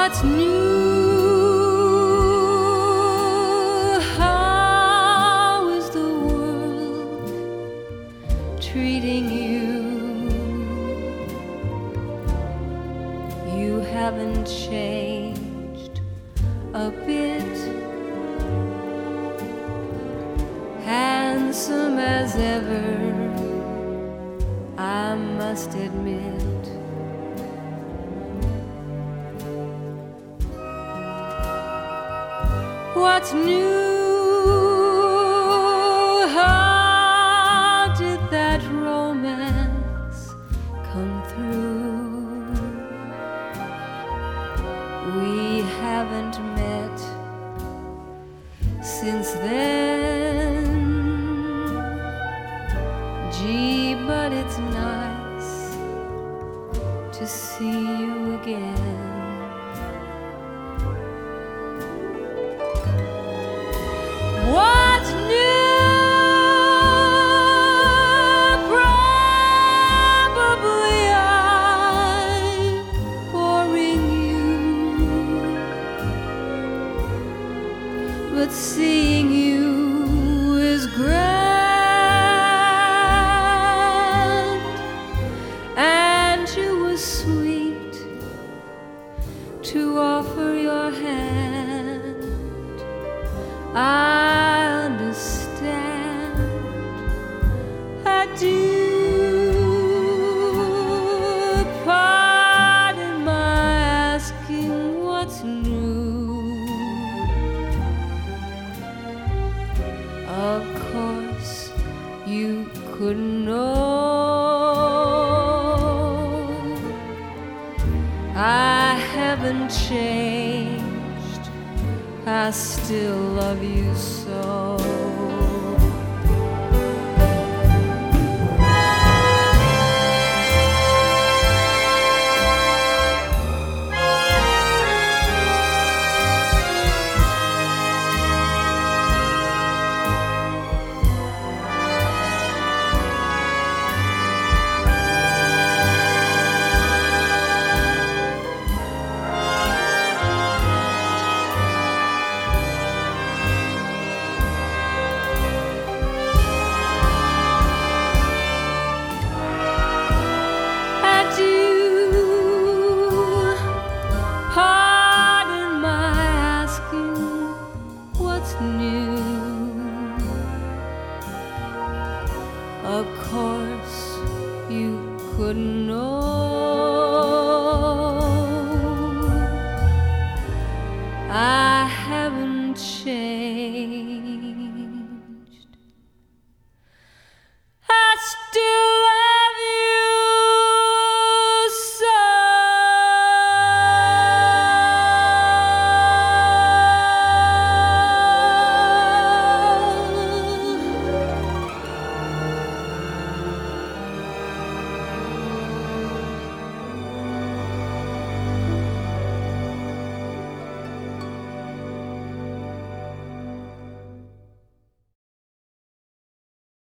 What's new? How is the world treating you? You haven't changed a bit, handsome as ever, I must admit. What's new? How did that romance come through? We haven't met since then. Gee, but it's nice to see you again. What's new? Probably I'm boring you, but seeing you is grand, and you were sweet to offer your hand. I understand, I do. Pardon my asking what's new. Of course, you couldn't know. I haven't changed, I still love you so.